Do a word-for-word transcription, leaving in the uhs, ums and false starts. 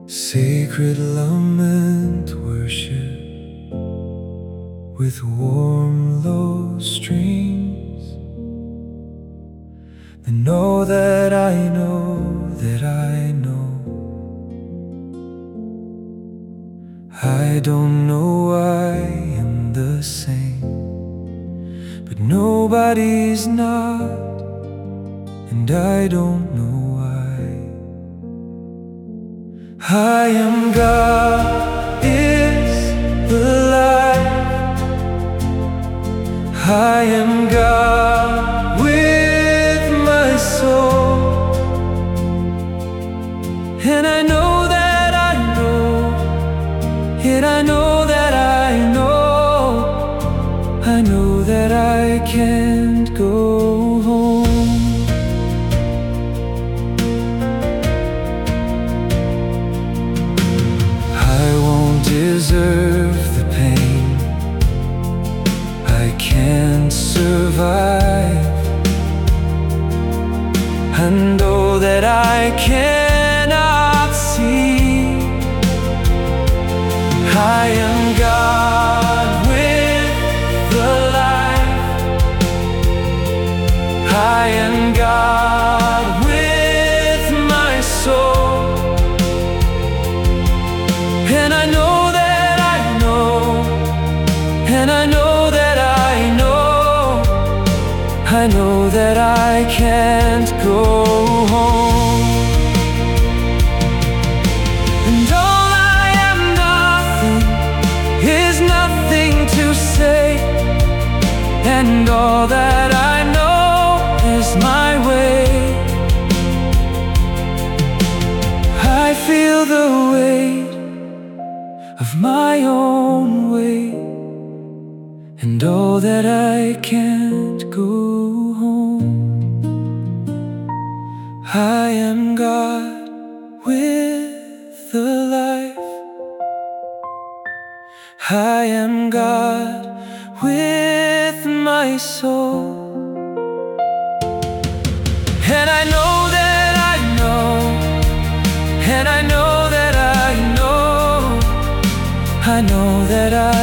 Sacred lament worship with warm low strings. Then know that I know that I know I don't know why I'm the same, but nobody's not, and I don't know why. I am God is the life. I am God with my soul, and I know that I know, and I know that I know, I know that I can't go home. Deserve the pain, I can't survive. I know that I cannot see. I am God with the life. I am God with my soul, and I know, and I know that I know, I know that I can't go home. And all I am, nothing, is nothing to say, and all that I know is my way. I feel the weight of my own weight, and all that I can't go home. I am God with the life. I am God with my soul, and I know that I know, and I know that I know, I know that I